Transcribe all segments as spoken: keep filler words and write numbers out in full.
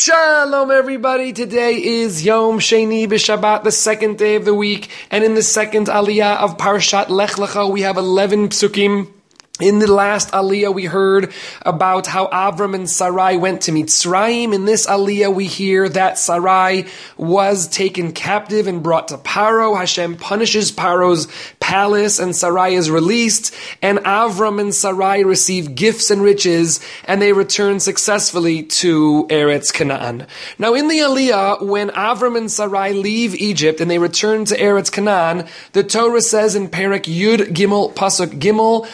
Shalom everybody, today is Yom Sheni B'Shabbat, the second day of the week, and in the second aliyah of Parshat Lech Lecha we have eleven psukim. In the last aliyah, we heard about how Avram and Sarai went to Mitzrayim. In this aliyah, we hear that Sarai was taken captive and brought to Paro. Hashem punishes Paro's palace, and Sarai is released. And Avram and Sarai receive gifts and riches, and they return successfully to Eretz Canaan. Now, in the aliyah, when Avram and Sarai leave Egypt and they return to Eretz Canaan, the Torah says in Perek Yud Gimel Pasuk Gimel,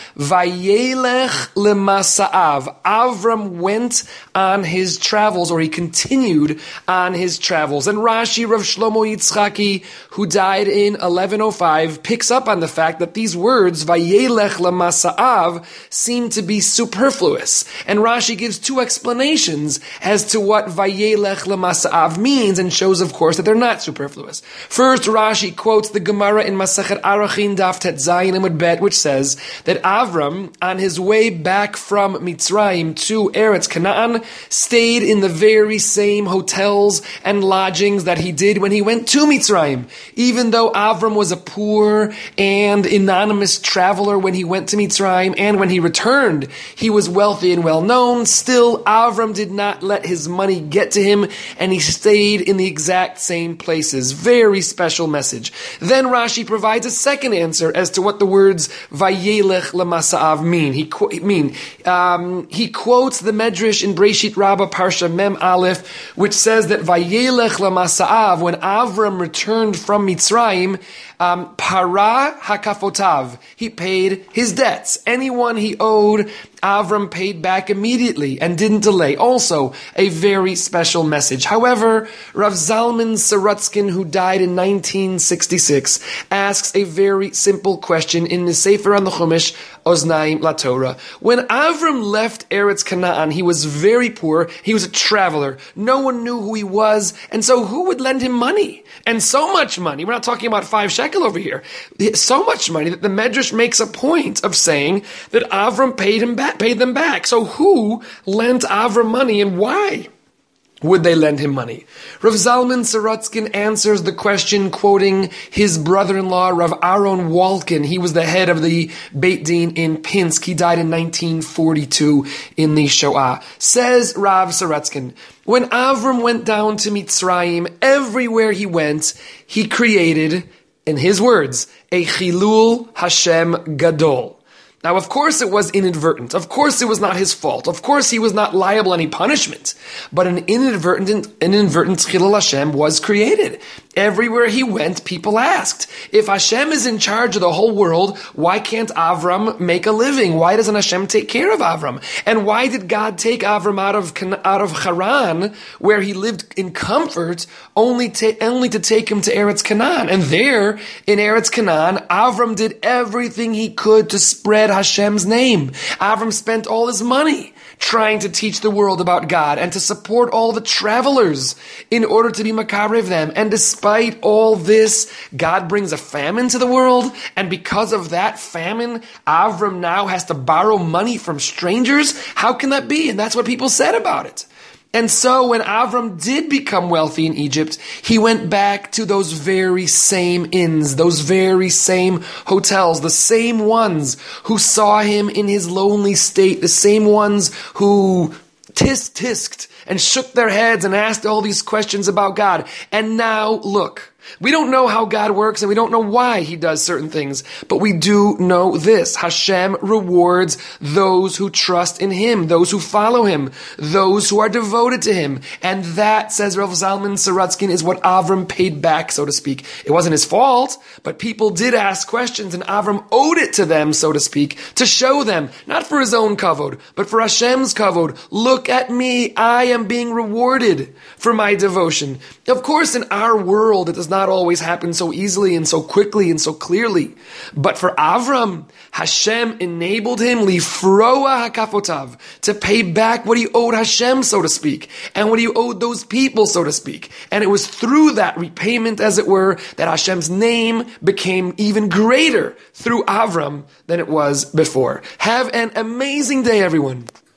Vayelech lemasa'av. Avram went on his travels, or he continued on his travels. And Rashi, Rav Shlomo Yitzchaki, who died in eleven oh five, picks up on the fact that these words, Vayelech lemasa'av, seem to be superfluous. And Rashi gives two explanations as to what Vayelech lemasa'av means, and shows, of course, that they're not superfluous. First, Rashi quotes the Gemara in Masechet Arachin Daf Tet Zayin Amud Bet, which says that Avram, on his way back from Mitzrayim to Eretz Canaan, stayed in the very same hotels and lodgings that he did when he went to Mitzrayim. Even though Avram was a poor and anonymous traveler when he went to Mitzrayim, and when he returned, he was wealthy and well known, still Avram did not let his money get to him, and he stayed in the exact same places. Very special message. Then Rashi provides a second answer as to what the words Vayelech lemasa'av mean. He qu- mean um, he quotes the Medrash in Breshit Rabbah Parsha Mem Aleph, which says that Vayelech lemasa'av, when Avram returned from Mitzrayim, um, para hakafotav, he paid his debts. Anyone he owed, Avram paid back immediately and didn't delay. Also, a very special message. However, Rav Zalman Sorotzkin, who died in nineteen sixty-six, asks a very simple question in the Sefer on the Chumash, Oznaim LaTorah. When Avram left Eretz Canaan, he was very poor. He was a traveler. No one knew who he was, and so who would lend him money? And so much money. We're not talking about five shekel over here. So much money that the Medrash makes a point of saying that Avram paid him back. Paid them back. So who lent Avram money, and why would they lend him money? Rav Zalman Sorotzkin answers the question quoting his brother-in-law, Rav Aaron Walkin. He was the head of the Beit Din in Pinsk. He died in nineteen forty-two in the Shoah. Says Rav Sorotzkin, when Avram went down to Mitzrayim, everywhere he went, he created, in his words, a Chilul Hashem Gadol. Now, of course it was inadvertent. Of course it was not his fault. Of course he was not liable to any punishment. But an inadvertent, an inadvertent Chilul Hashem was created. Everywhere he went, people asked, if Hashem is in charge of the whole world, why can't Avram make a living? Why doesn't Hashem take care of Avram? And why did God take Avram out of out of Haran, where he lived in comfort, only, ta- only to take him to Eretz Canaan? And there, in Eretz Canaan, Avram did everything he could to spread Hashem's name. Avram spent all his money trying to teach the world about God and to support all the travelers in order to be makarev them. And despite all this, God brings a famine to the world, and because of that famine, Avram now has to borrow money from strangers? How can that be? And that's what people said about it. And so when Avram did become wealthy in Egypt, he went back to those very same inns, those very same hotels, the same ones who saw him in his lonely state, the same ones who tisk tisked and shook their heads and asked all these questions about God. And now, look, we don't know how God works, and we don't know why he does certain things, but we do know this: Hashem rewards those who trust in him, those who follow him, those who are devoted to him. And that, says Rav Zalman Sorotzkin, is what Avram paid back, so to speak. It wasn't his fault, but people did ask questions, and Avram owed it to them, so to speak, to show them, not for his own kavod, but for Hashem's kavod. Look at me, I am being rewarded for my devotion. Of course, in our world, it does not always happen so easily and so quickly and so clearly. But for Avram, Hashem enabled him, lifroa hakafotav, to pay back what he owed Hashem, so to speak, and what he owed those people, so to speak. And it was through that repayment, as it were, that Hashem's name became even greater through Avram than it was before. Have an amazing day, everyone.